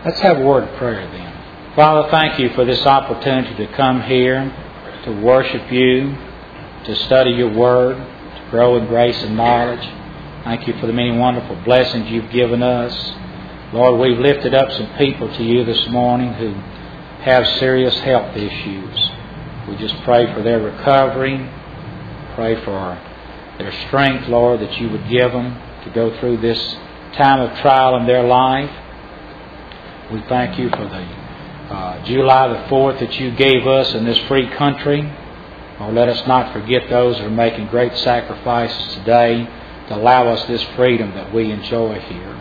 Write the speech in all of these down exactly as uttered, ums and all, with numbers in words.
Let's have a word of prayer then. Father, thank you for this opportunity to come here, to worship you, to study your word, to grow in grace and knowledge. Thank you for the many wonderful blessings you've given us. Lord, we've lifted up some people to you this morning who have serious health issues. We just pray for their recovery, pray for their strength, Lord, that you would give them to go through this time of trial in their life. We thank you for the uh, July the fourth that you gave us in this free country. Lord, let us not forget those who are making great sacrifices today to allow us this freedom that we enjoy here.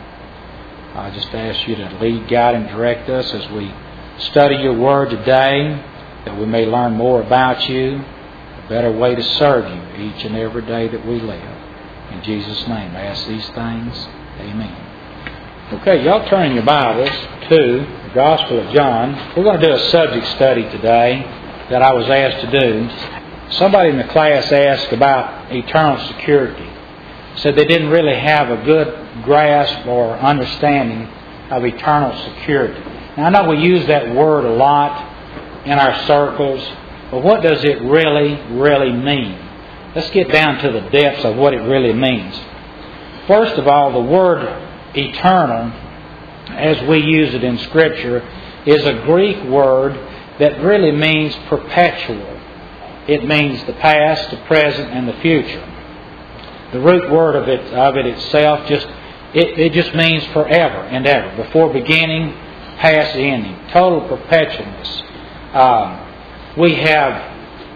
I just ask you to lead, guide, and direct us as we study your word today, that we may learn more about you, a better way to serve you each and every day that we live. In Jesus' name, I ask these things. Amen. Okay, y'all turn your Bibles to the Gospel of John. We're going to do a subject study today that I was asked to do. Somebody in the class asked about eternal security. Said they didn't really have a good grasp or understanding of eternal security. Now, I know we use that word a lot in our circles, but what does it really, really mean? Let's get down to the depths of what it really means. First of all, the word eternal, as we use it in Scripture, is a Greek word that really means perpetual. It means the past, the present, and the future. The root word of it of it itself just it, it just means forever and ever, before beginning, past ending, total perpetualness. Um, we have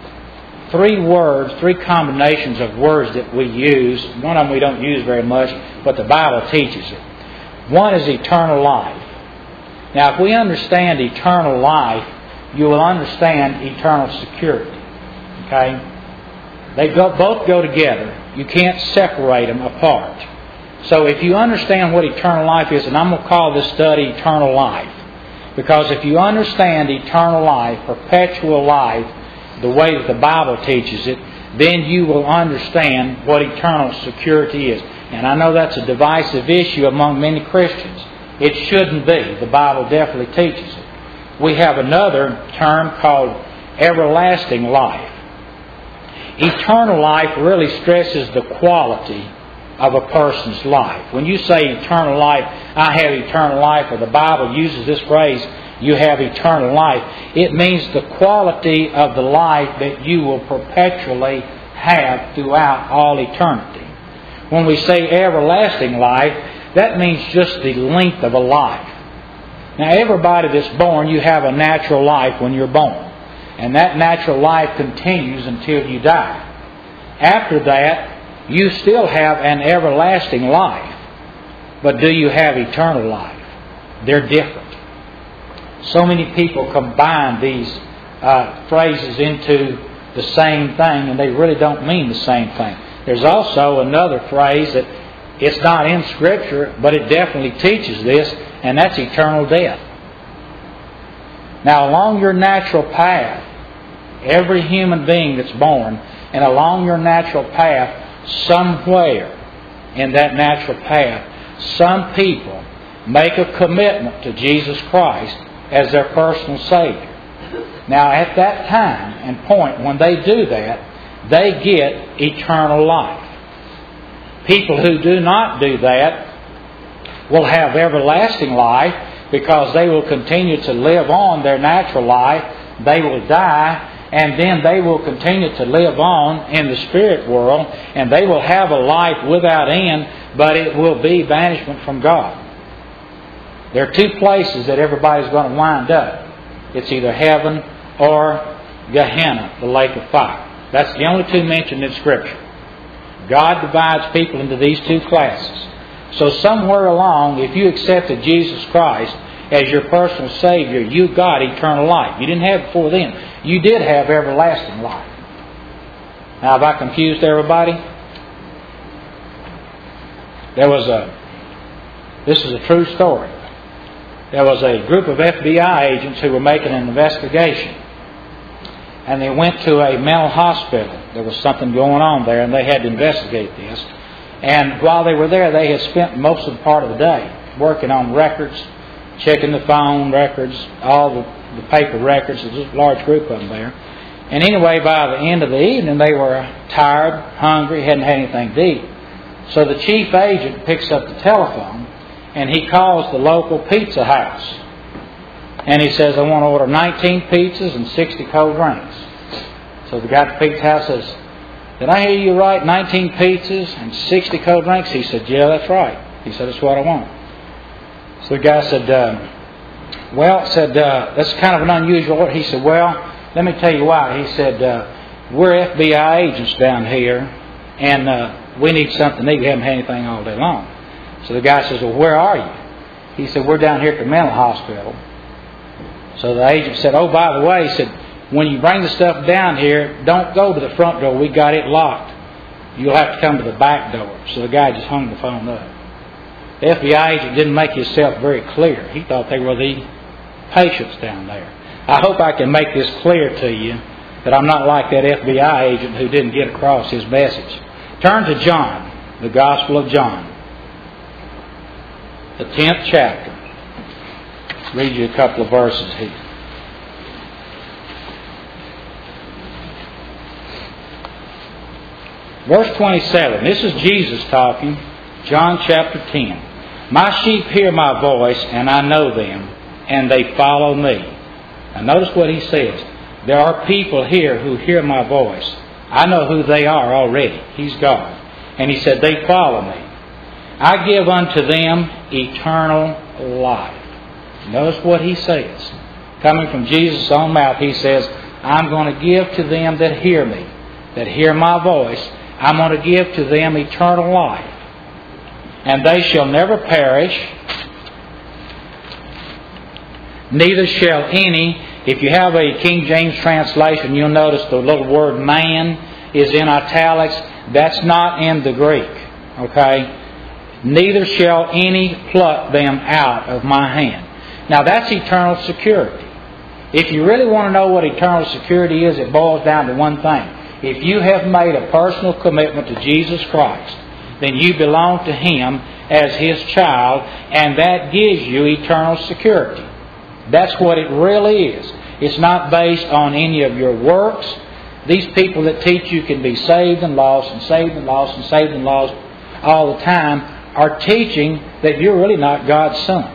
three words, three combinations of words that we use. One of them we don't use very much, but the Bible teaches it. One is eternal life. Now, if we understand eternal life, you will understand eternal security. Okay? They go, both go together. You can't separate them apart. So if you understand what eternal life is, and I'm going to call this study Eternal Life, because if you understand eternal life, perpetual life, the way that the Bible teaches it, then you will understand what eternal security is. And I know that's a divisive issue among many Christians. It shouldn't be. The Bible definitely teaches it. We have another term called everlasting life. Eternal life really stresses the quality of a person's life. When you say eternal life, I have eternal life, or the Bible uses this phrase, you have eternal life, it means the quality of the life that you will perpetually have throughout all eternity. When we say everlasting life, that means just the length of a life. Now, everybody that's born, you have a natural life when you're born. And that natural life continues until you die. After that, you still have an everlasting life. But do you have eternal life? They're different. So many people combine these uh, phrases into the same thing, and they really don't mean the same thing. There's also another phrase that it's not in Scripture, but it definitely teaches this, and that's eternal death. Now, along your natural path, every human being that's born, and along your natural path, somewhere in that natural path, some people make a commitment to Jesus Christ as their personal Savior. Now, at that time and point, when they do that, they get eternal life. People who do not do that will have everlasting life, because they will continue to live on their natural life. They will die, and then they will continue to live on in the spirit world, and they will have a life without end, but it will be banishment from God. There are two places that everybody's going to wind up. It's either heaven or Gehenna, the lake of fire. That's the only two mentioned in Scripture. God divides people into these two classes. So somewhere along, if you accepted Jesus Christ as your personal Savior, you got eternal life. You didn't have it before then. You did have everlasting life. Now, have I confused everybody? There was a, this is a true story. There was a group of F B I agents who were making an investigation. And they went to a mental hospital. There was something going on there, and they had to investigate this. And while they were there, they had spent most of the part of the day working on records checking the phone records, all the, the paper records. There's a large group of them there. And anyway, by the end of the evening, they were tired, hungry, hadn't had anything to eat. So the chief agent picks up the telephone, and he calls the local pizza house. And he says, I want to order nineteen pizzas and sixty cold drinks. So the guy at the pizza house says, did I hear you right? nineteen pizzas and sixty cold drinks? He said, yeah, that's right. He said, that's what I want. So the guy said, uh, well, said, uh, that's kind of an unusual order. He said, well, let me tell you why. He said, uh, we're F B I agents down here, and uh, we need something to eat. We haven't had anything all day long. So the guy says, well, where are you? He said, we're down here at the mental hospital. So the agent said, oh, by the way, he said, when you bring the stuff down here, don't go to the front door. We got it locked. You'll have to come to the back door. So the guy just hung the phone up. The F B I agent didn't make himself very clear. He thought they were the patients down there. I hope I can make this clear to you, that I'm not like that F B I agent who didn't get across his message. Turn to John, the Gospel of John, the tenth chapter. Let's read you a couple of verses here. Verse twenty-seven. This is Jesus talking. John chapter ten. My sheep hear my voice, and I know them, and they follow me. Now notice what he says. There are people here who hear my voice. I know who they are already. He's God. And he said, they follow me. I give unto them eternal life. Notice what he says. Coming from Jesus' own mouth, he says, I'm going to give to them that hear me, that hear my voice. I'm going to give to them eternal life. And they shall never perish, neither shall any. If you have a King James translation, you'll notice the little word man is in italics. That's not in the Greek. Okay? Neither shall any pluck them out of my hand. Now that's eternal security. If you really want to know what eternal security is, it boils down to one thing. If you have made a personal commitment to Jesus Christ, then you belong to Him as His child, and that gives you eternal security. That's what it really is. It's not based on any of your works. These people that teach you can be saved and lost and saved and lost and saved and lost all the time are teaching that you're really not God's son.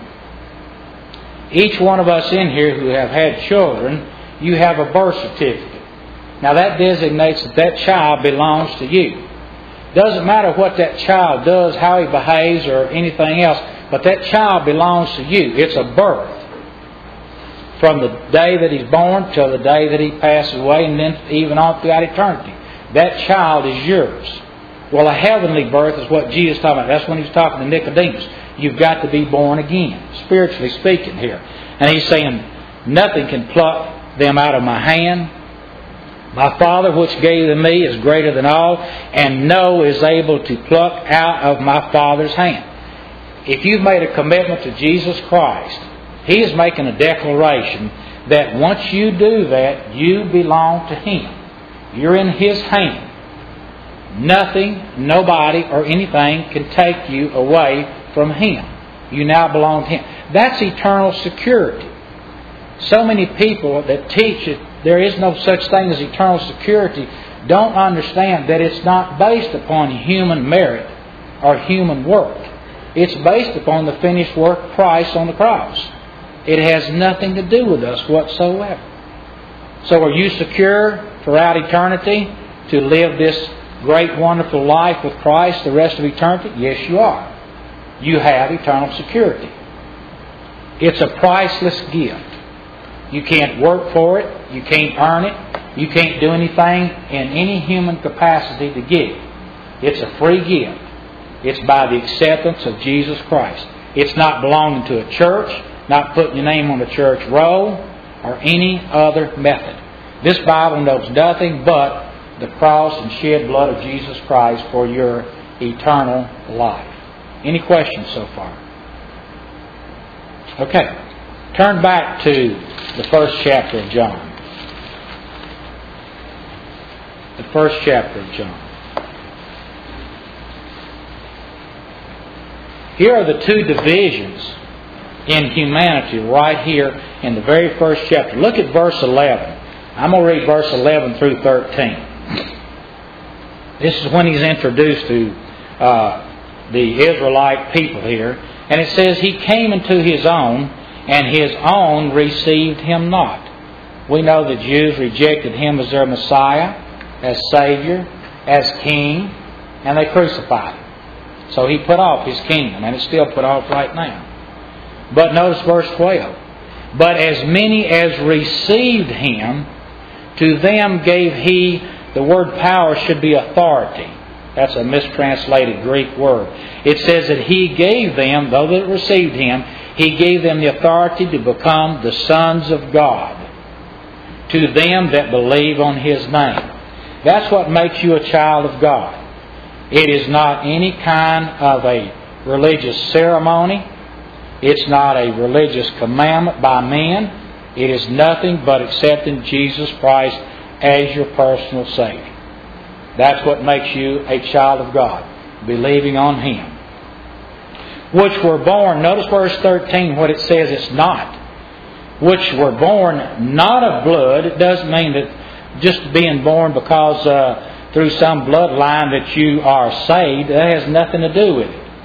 Each one of us in here who have had children, you have a birth certificate. Now that designates that that child belongs to you. Doesn't matter what that child does, how he behaves, or anything else, but that child belongs to you. It's a birth. From the day that he's born till the day that he passes away, and then even on throughout eternity. That child is yours. Well, a heavenly birth is what Jesus is talking about. That's when he was talking to Nicodemus. You've got to be born again, spiritually speaking here. And he's saying, nothing can pluck them out of my hand. My Father which gave them me is greater than all, and no is able to pluck out of my Father's hand. If you've made a commitment to Jesus Christ, He is making a declaration that once you do that, you belong to Him. You're in His hand. Nothing, nobody, or anything can take you away from Him. You now belong to Him. That's eternal security. So many people that teach it, there is no such thing as eternal security, don't understand that it's not based upon human merit or human work. It's based upon the finished work of Christ on the cross. It has nothing to do with us whatsoever. So are you secure throughout eternity to live this great, wonderful life with Christ the rest of eternity? Yes, you are. You have eternal security. It's a priceless gift. You can't work for it. You can't earn it. You can't do anything in any human capacity to get it. It's a free gift. It's by the acceptance of Jesus Christ. It's not belonging to a church, not putting your name on the church roll, or any other method. This Bible knows nothing but the cross and shed blood of Jesus Christ for your eternal life. Any questions so far? Okay. Turn back to the first chapter of John. The first chapter of John. Here are the two divisions in humanity right here in the very first chapter. Look at verse eleven. I'm going to read verse eleven through thirteen. This is when he's introduced to uh, the Israelite people here. And it says, He came into His own, and His own received Him not. We know the Jews rejected Him as their Messiah, as Savior, as King, and they crucified Him. So He put off His kingdom, and it's still put off right now. But notice verse twelve. But as many as received Him, to them gave He, the word power should be authority. That's a mistranslated Greek word. It says that He gave them, though they received Him, He gave them the authority to become the sons of God, to them that believe on His name. That's what makes you a child of God. It is not any kind of a religious ceremony. It's not a religious commandment by men. It is nothing but accepting Jesus Christ as your personal Savior. That's what makes you a child of God, believing on Him. Which were born, notice verse thirteen, what it says it's not. Which were born not of blood. It doesn't mean that just being born because uh, through some bloodline that you are saved. That has nothing to do with it.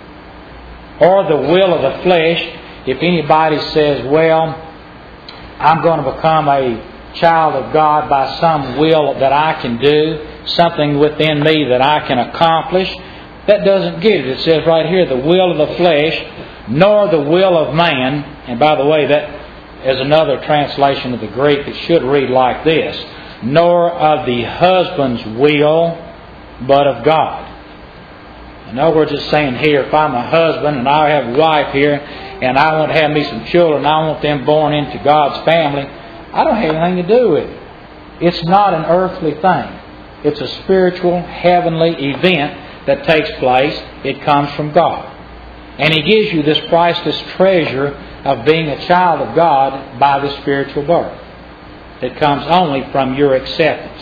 Or the will of the flesh. If anybody says, well, I'm going to become a child of God by some will that I can do, something within me that I can accomplish, that doesn't get it. It says right here, the will of the flesh, nor the will of man. And by the way, that is another translation of the Greek. It should read like this: nor of the husband's will, but of God. In other words, it's saying here, if I'm a husband and I have a wife here, and I want to have me some children, I want them born into God's family, I don't have anything to do with it. It's not an earthly thing. It's a spiritual, heavenly event that takes place. It comes from God. And He gives you this priceless treasure of being a child of God by the spiritual birth. It comes only from your acceptance.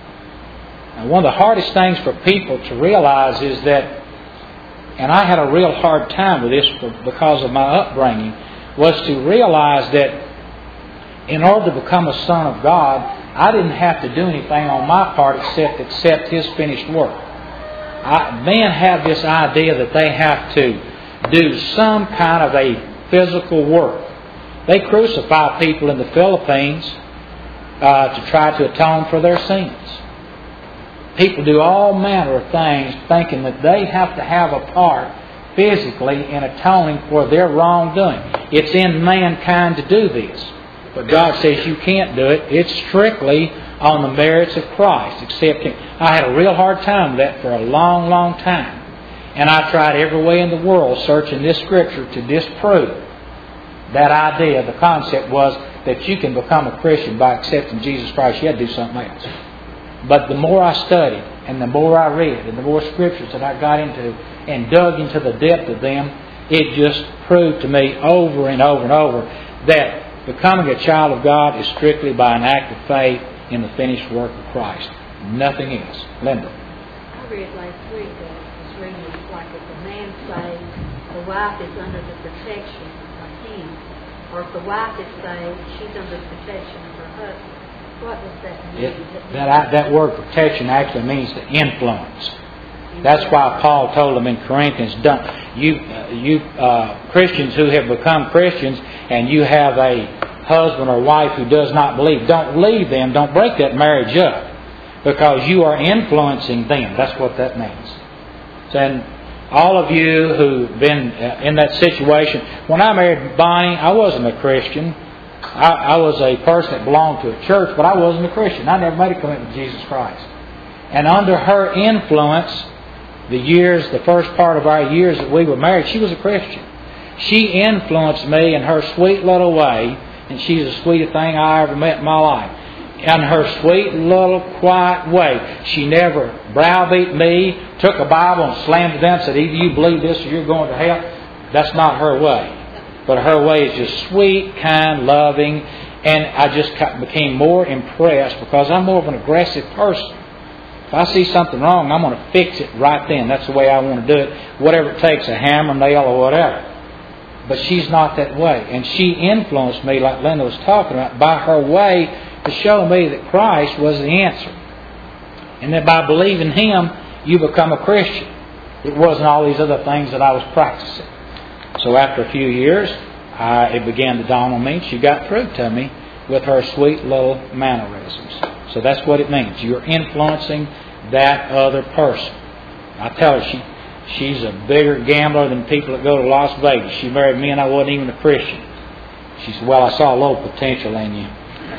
Now, one of the hardest things for people to realize is that, and I had a real hard time with this because of my upbringing, was to realize that in order to become a son of God, I didn't have to do anything on my part except accept His finished work. I, men have this idea that they have to do some kind of a physical work. They crucify people in the Philippines uh, to try to atone for their sins. People do all manner of things thinking that they have to have a part physically in atoning for their wrongdoing. It's in mankind to do this. But God says you can't do it. It's strictly on the merits of Christ. Accepting. I had a real hard time with that for a long, long time. And I tried every way in the world searching this Scripture to disprove that idea. The concept was that you can become a Christian by accepting Jesus Christ. You had to do something else. But the more I studied and the more I read and the more Scriptures that I got into and dug into the depth of them, it just proved to me over and over and over that becoming a child of God is strictly by an act of faith in the finished work of Christ. Nothing else. Linda. I read last week that uh, was reading it's like if a man saved, the wife is under the protection of him. Or if the wife is saved, she's under the protection of her husband. What does that mean? It, that, that word protection actually means to influence. That's why Paul told them in Corinthians, don't, you, uh, you uh, Christians who have become Christians and you have a husband or wife who does not believe, don't leave them, don't break that marriage up because you are influencing them. That's what that means. And all of you who've been in that situation, when I married Bonnie, I wasn't a Christian. I, I was a person that belonged to a church, but I wasn't a Christian. I never made a commitment to Jesus Christ. And under her influence, the years, the first part of our years that we were married, she was a Christian. She influenced me in her sweet little way, and she's the sweetest thing I ever met in my life. In her sweet little quiet way. She never browbeat me, took a Bible and slammed it down and said, either you believe this or you're going to hell. That's not her way. But her way is just sweet, kind, loving, and I just became more impressed because I'm more of an aggressive person. If I see something wrong, I'm going to fix it right then. That's the way I want to do it. Whatever it takes, a hammer, nail, or whatever. But she's not that way. And she influenced me, like Linda was talking about, by her way to show me that Christ was the answer. And that by believing Him, you become a Christian. It wasn't all these other things that I was practicing. So after a few years, I, it began to dawn on me. She got through to me with her sweet little mannerisms. So that's what it means. You're influencing that other person. I tell her she she's a bigger gambler than people that go to Las Vegas. She married me and I wasn't even a Christian. She said, well, I saw a little potential in you.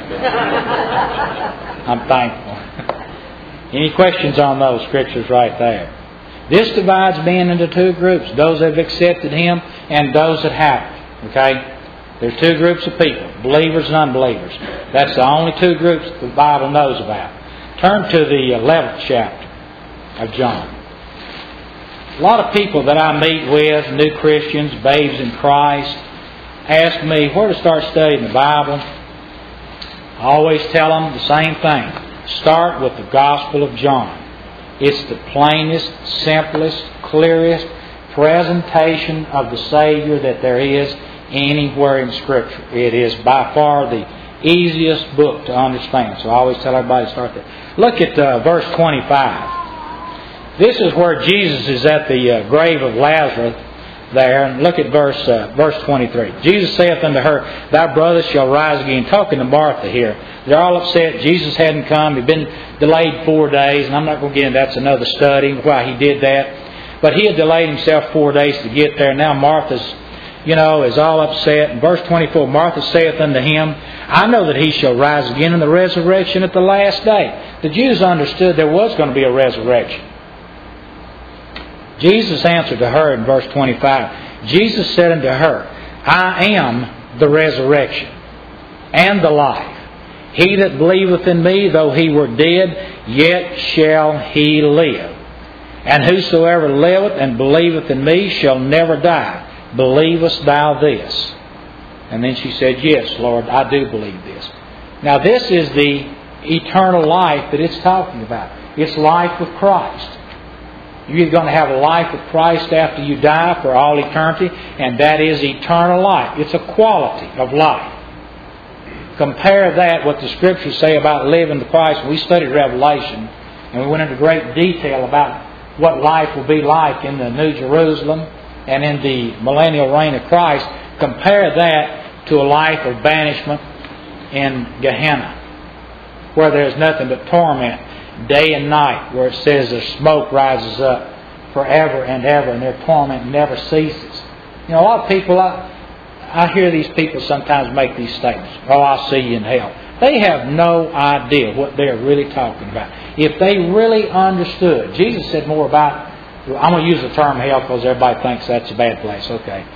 I'm thankful. Any questions on those scriptures right there? This divides men into two groups. Those that have accepted Him and those that haven't. Okay? There's two groups of people. Believers and unbelievers. That's the only two groups the Bible knows about. Turn to the eleventh chapter of John. A lot of people that I meet with, new Christians, babes in Christ, ask me where to start studying the Bible. I always tell them the same thing. Start with the Gospel of John. It's the plainest, simplest, clearest presentation of the Savior that there is anywhere in Scripture. It is by far the easiest book to understand. So I always tell everybody to start there. Look at uh, verse twenty-five. This is where Jesus is at the uh, grave of Lazarus there. And look at verse uh, verse twenty-three. Jesus saith unto her, Thy brother shall rise again. Talking to Martha here. They're all upset. Jesus hadn't come. He'd been delayed four days. And I'm not going to get into that's another study why He did that. But He had delayed Himself four days to get there. Now Martha's, you know, is all upset. In verse twenty-four, Martha saith unto Him, I know that He shall rise again in the resurrection at the last day. The Jews understood there was going to be a resurrection. Jesus answered to her in verse twenty-five, Jesus said unto her, I am the resurrection and the life. He that believeth in me, though he were dead, yet shall he live. And whosoever liveth and believeth in me shall never die. Believest thou this? And then she said, Yes, Lord, I do believe this. Now this is the eternal life that it's talking about. It's life with Christ. You're going to have a life with Christ after you die for all eternity, and that is eternal life. It's a quality of life. Compare that what the Scriptures say about living to Christ. We studied Revelation, and we went into great detail about what life will be like in the New Jerusalem and in the millennial reign of Christ. Compare that to a life of banishment in Gehenna, where there's nothing but torment day and night, where it says the smoke rises up forever and ever and their torment never ceases. You know, a lot of people, I, I hear these people sometimes make these statements, oh, I'll see you in hell. They have no idea what they're really talking about. If they really understood, Jesus said more about, I'm going to use the term hell because everybody thinks that's a bad place. Okay.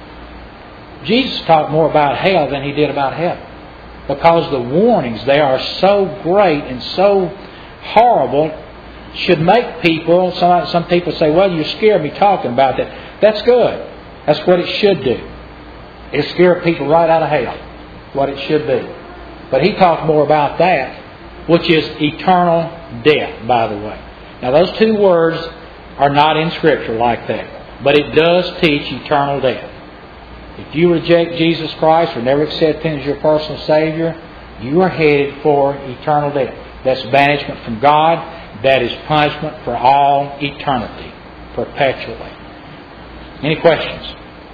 Jesus talked more about hell than He did about heaven, because the warnings there are so great and so horrible, should make people, some, some people say, well, you scared me talking about that. That's good. That's what it should do. It scare people right out of hell. What it should be. But He talked more about that, which is eternal death, by the way. Now those two words are not in Scripture like that. But it does teach eternal death. If you reject Jesus Christ or never accept Him as your personal Savior, you are headed for eternal death. That's banishment from God. That is punishment for all eternity, perpetually. Any questions?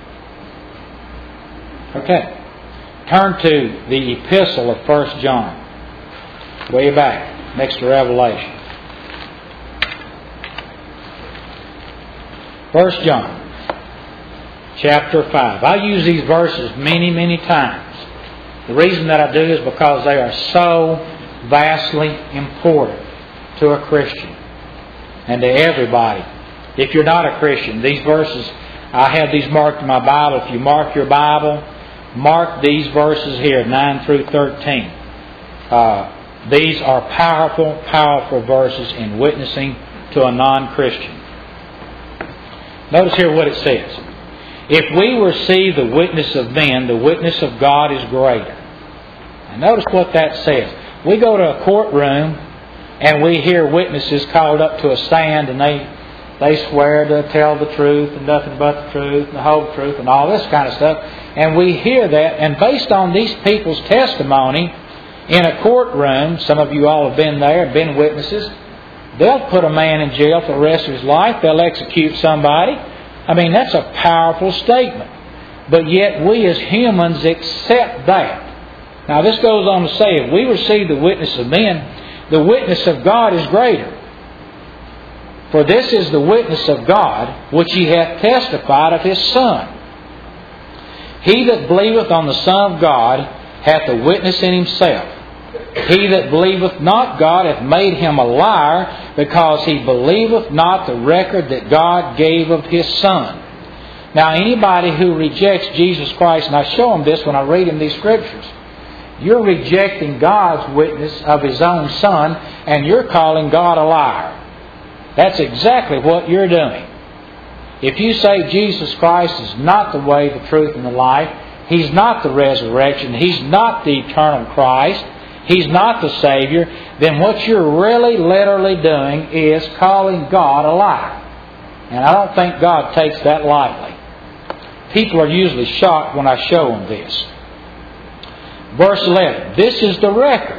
Okay. Turn to the epistle of First John. Way back, next to Revelation. First John, chapter five. I use these verses many, many times. The reason that I do is because they are so vastly important to a Christian and to everybody. If you're not a Christian, these verses, I have these marked in my Bible. If you mark your Bible, mark these verses here, nine through thirteen. Uh, these are powerful, powerful verses in witnessing to a non-Christian. Notice here what it says. If we receive the witness of men, the witness of God is greater. And notice what that says. We go to a courtroom and we hear witnesses called up to a stand, and they they swear to tell the truth and nothing but the truth and the whole truth and all this kind of stuff. And we hear that, and based on these people's testimony in a courtroom, some of you all have been there, been witnesses, they'll put a man in jail for the rest of his life. They'll execute somebody. I mean, that's a powerful statement. But yet we as humans accept that. Now this goes on to say, if we receive the witness of men, the witness of God is greater. For this is the witness of God, which He hath testified of His Son. He that believeth on the Son of God hath a witness in himself. He that believeth not God hath made him a liar, because he believeth not the record that God gave of His Son. Now anybody who rejects Jesus Christ, and I show them this when I read them these Scriptures, you're rejecting God's witness of His own Son, and you're calling God a liar. That's exactly what you're doing. If you say Jesus Christ is not the way, the truth, and the life, He's not the resurrection, He's not the eternal Christ, He's not the Savior, then what you're really literally doing is calling God a liar. And I don't think God takes that lightly. People are usually shocked when I show them this. Verse eleven, this is the record,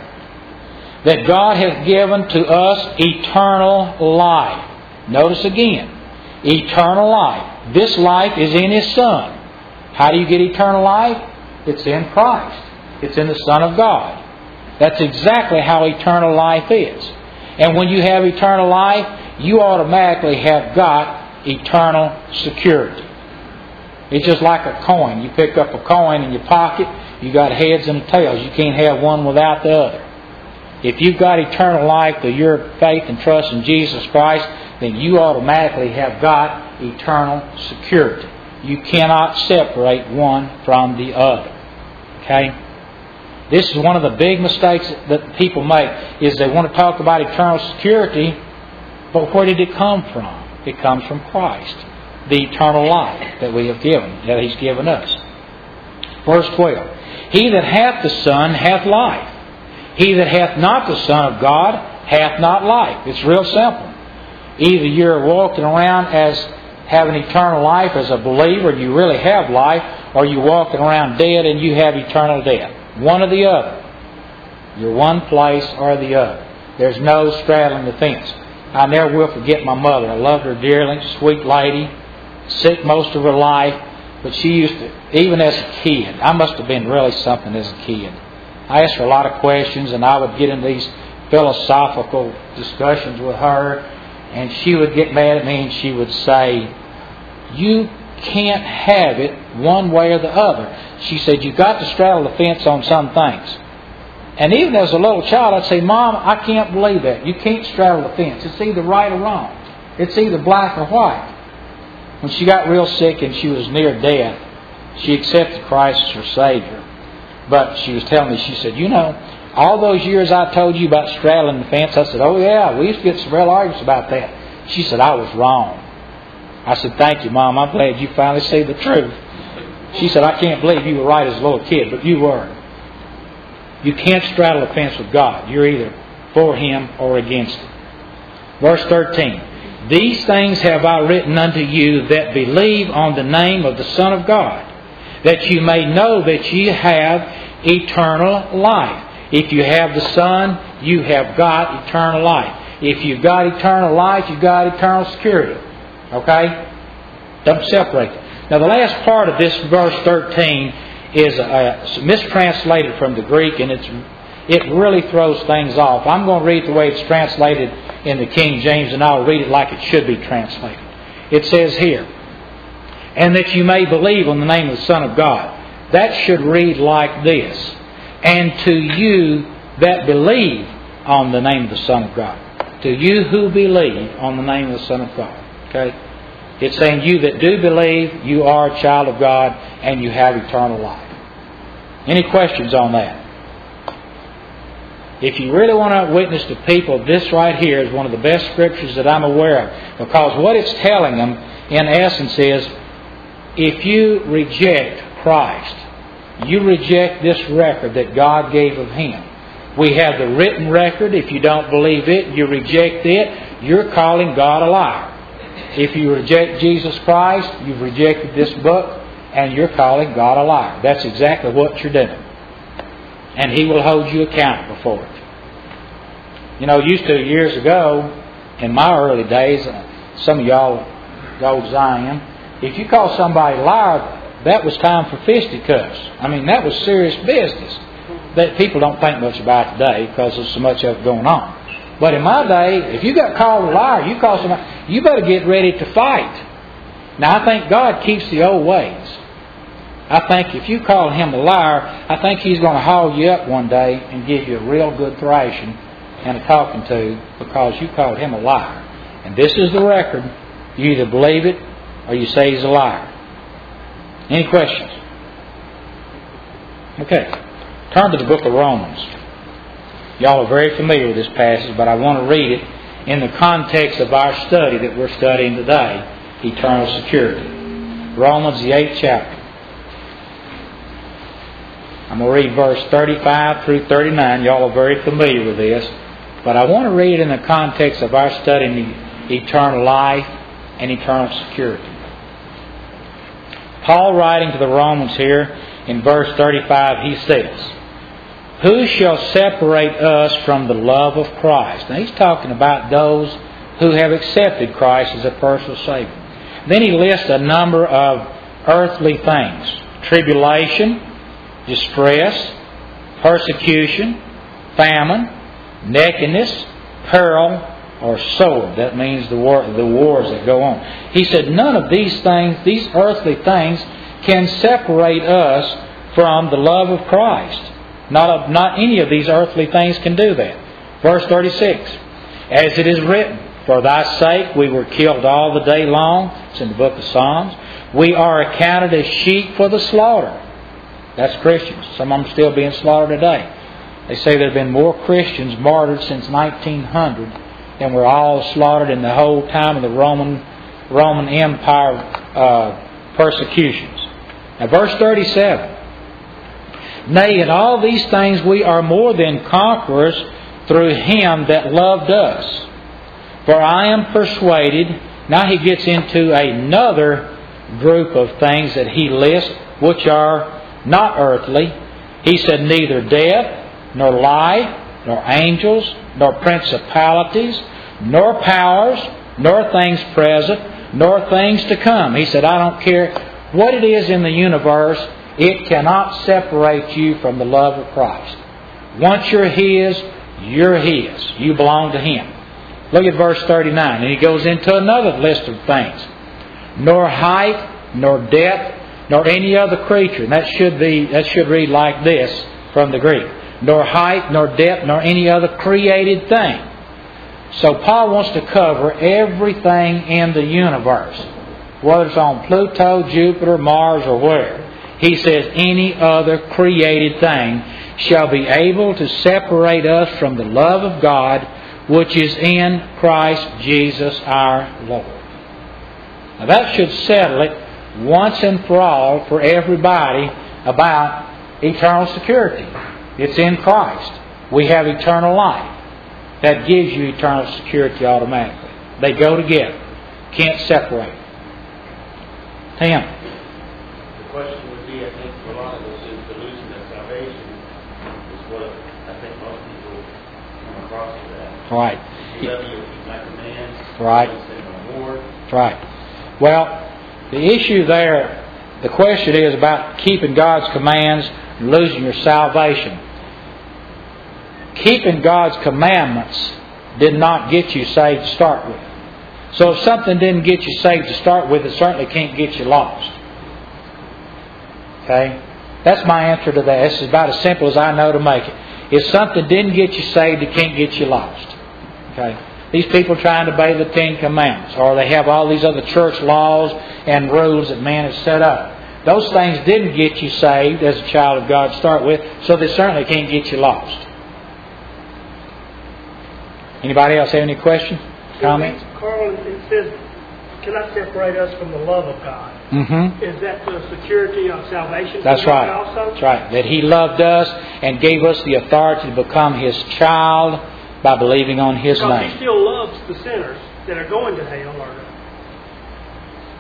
that God hath given to us eternal life. Notice again, eternal life. This life is in His Son. How do you get eternal life? It's in Christ. It's in the Son of God. That's exactly how eternal life is. And when you have eternal life, you automatically have got eternal security. It's just like a coin. You pick up a coin in your pocket, you got heads and tails. You can't have one without the other. If you've got eternal life through your faith and trust in Jesus Christ, then you automatically have got eternal security. You cannot separate one from the other. Okay? This is one of the big mistakes that people make, is they want to talk about eternal security, but where did it come from? It comes from Christ, the eternal life that we have given, that He's given us. Verse twelve, he that hath the Son hath life. He that hath not the Son of God hath not life. It's real simple. Either you're walking around as having eternal life as a believer, and you really have life, or you're walking around dead and you have eternal death. One or the other. You're one place or the other. There's no straddling the fence. I never will forget my mother. I loved her dearly, sweet lady, sick most of her life, but she used to, even as a kid, I must have been really something as a kid. I asked her a lot of questions, and I would get into these philosophical discussions with her, and she would get mad at me and she would say, you can't have it one way or the other. She said, you've got to straddle the fence on some things. And even as a little child, I'd say, Mom, I can't believe that. You can't straddle the fence. It's either right or wrong. It's either black or white. When she got real sick and she was near death, she accepted Christ as her Savior. But she was telling me, she said, you know, all those years I told you about straddling the fence, I said, oh yeah, we used to get some real arguments about that. She said, I was wrong. I said, thank you, Mom. I'm glad you finally see the truth. She said, I can't believe you were right as a little kid, but you were. You can't straddle the fence with God. You're either for Him or against Him. Verse thirteen. These things have I written unto you that believe on the name of the Son of God, that you may know that ye have eternal life. If you have the Son, you have got eternal life. If you've got eternal life, you've got eternal security. Okay? Don't separate it. Now the last part of this verse thirteen is uh, mistranslated from the Greek, and it's it really throws things off. I'm going to read the way it's translated in the King James, and I'll read it like it should be translated. It says here, and that you may believe on the name of the Son of God. That should read like this, and to you that believe on the name of the Son of God. To you who believe on the name of the Son of God. Okay? It's saying you that do believe, you are a child of God, and you have eternal life. Any questions on that? If you really want to witness to people, this right here is one of the best scriptures that I'm aware of. Because what it's telling them, in essence, is if you reject Christ, you reject this record that God gave of Him. We have the written record. If you don't believe it, you reject it, you're calling God a liar. if you reject Jesus Christ, you've rejected this book, and you're calling God a liar. That's exactly what you're doing. And He will hold you accountable for it. You know, used to years ago, in my early days, some of y'all, old as I am, if you call somebody a liar, that was time for fisticuffs. I mean, that was serious business that people don't think much about today because there's so much of it going on. But in my day, if you got called a liar, you call somebody, you better get ready to fight. Now, I think God keeps the old ways. I think if you call Him a liar, I think He's going to haul you up one day and give you a real good thrashing and a talking to because you called Him a liar. And this is the record. You either believe it or you say He's a liar. Any questions? Okay. Turn to the book of Romans. Y'all are very familiar with this passage, but I want to read it in the context of our study that we're studying today, eternal security. Romans, the eighth chapter. I'm going to read verse thirty-five through thirty-nine. Y'all are very familiar with this. But I want to read it in the context of our studying eternal life and eternal security. Paul, writing to the Romans here in verse thirty-five, he says, "Who shall separate us from the love of Christ?" Now he's talking about those who have accepted Christ as a personal Savior. Then he lists a number of earthly things: tribulation, distress, persecution, famine, nakedness, peril, or sword. That means the war, the wars that go on. He said none of these things, these earthly things, can separate us from the love of Christ. Not, not any of these earthly things can do that. Verse thirty-six, "As it is written, for thy sake we were killed all the day long." It's in the book of Psalms. "We are accounted as sheep for the slaughter." That's Christians. Some of them still being slaughtered today. They say there have been more Christians martyred since nineteen hundred than were all slaughtered in the whole time of the Roman Roman Empire uh, persecutions. Now verse thirty-seven. "Nay, in all these things we are more than conquerors through Him that loved us. For I am persuaded," now he gets into another group of things that he lists, which are not earthly. He said, "Neither death, nor life, nor angels, nor principalities, nor powers, nor things present, nor things to come." He said, "I don't care what it is in the universe, it cannot separate you from the love of Christ. Once you're His, you're His. You belong to Him." Look at verse thirty-nine, and he goes into another list of things. "Nor height, nor depth, nor any other creature." And that should be that should read like this from the Greek. "Nor height, nor depth, nor any other created thing." So Paul wants to cover everything in the universe, whether it's on Pluto, Jupiter, Mars, or where. He says any other created thing shall be able to separate us from the love of God which is in Christ Jesus our Lord. Now that should settle it once and for all for everybody about eternal security. It's in Christ. We have eternal life. That gives you eternal security automatically. They go together. Can't separate. Tim. The question would be, I think, for a lot of us is the losing of salvation is what I think most people come across with that. Right. If you love me, you'll keep my commands. Right. You'll send my word. Right. Well, the issue there, the question is about keeping God's commands and losing your salvation. Keeping God's commandments did not get you saved to start with. So if something didn't get you saved to start with, it certainly can't get you lost. Okay? That's my answer to that. It's about as simple as I know to make it. If something didn't get you saved, it can't get you lost. Okay? These people trying to obey the Ten Commandments, or they have all these other church laws and rules that man has set up. Those things didn't get you saved as a child of God to start with, so they certainly can't get you lost. Anybody else have any questions, comments? Carl, it says, cannot separate us from the love of God. Mm-hmm. Is that the security of salvation? That's right. Also? That's right. That He loved us and gave us the authority to become His child by believing on His because name. He still loves the sinners that are going to hell. Or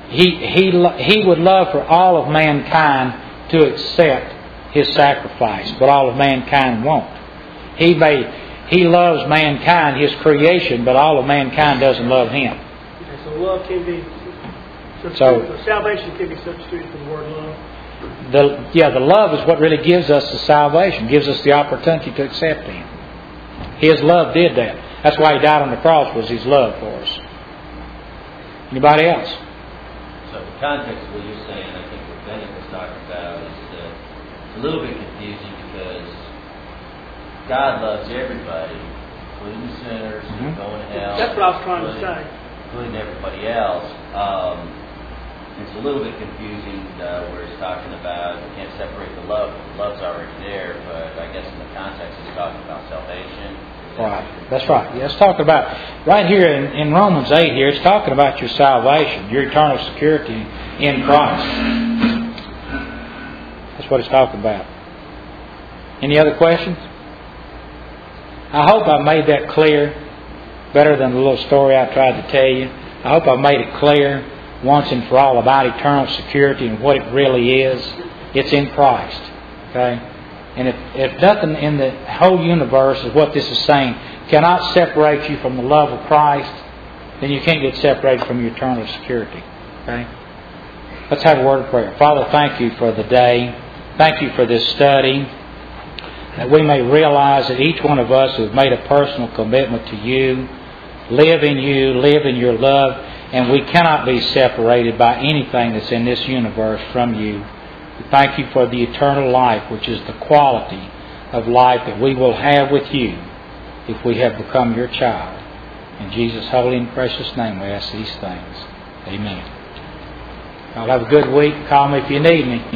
he, he, he would love for all of mankind to accept His sacrifice, but all of mankind won't. He may, He loves mankind, His creation, but all of mankind doesn't love Him. Okay, so love can be substituted, So- so salvation can be substituted for the word love. The, yeah, the love is what really gives us the salvation, gives us the opportunity to accept Him. His love did that. That's why He died on the cross, was His love for us. Anybody else? So the context of what you're saying, I think what Bennett was talking about is that it's a little bit confusing because God loves everybody, including sinners, Mm-hmm. going to hell. That's what I was trying to including- say. Including everybody else. Um, it's a little bit confusing uh, where it's talking about you can't separate the love. The love's already there, but I guess in the context it's talking about salvation. Right. That's right. Yeah, it's talking about, right here in, in Romans eight here, it's talking about your salvation, your eternal security in Christ. That's what it's talking about. Any other questions? I hope I made that clear better than the little story I tried to tell you. I hope I made it clear once and for all about eternal security and what it really is. It's in Christ. Okay? And if, if nothing in the whole universe is what this is saying cannot separate you from the love of Christ, then you can't get separated from your eternal security. Okay? Let's have a word of prayer. Father, thank you for the day. Thank you for this study. That we may realize that each one of us who has made a personal commitment to you, live in you, live in your love, and we cannot be separated by anything that's in this universe from you. We thank you for the eternal life, which is the quality of life that we will have with you if we have become your child. In Jesus' holy and precious name we ask these things. Amen. Y'all have a good week. Call me if you need me.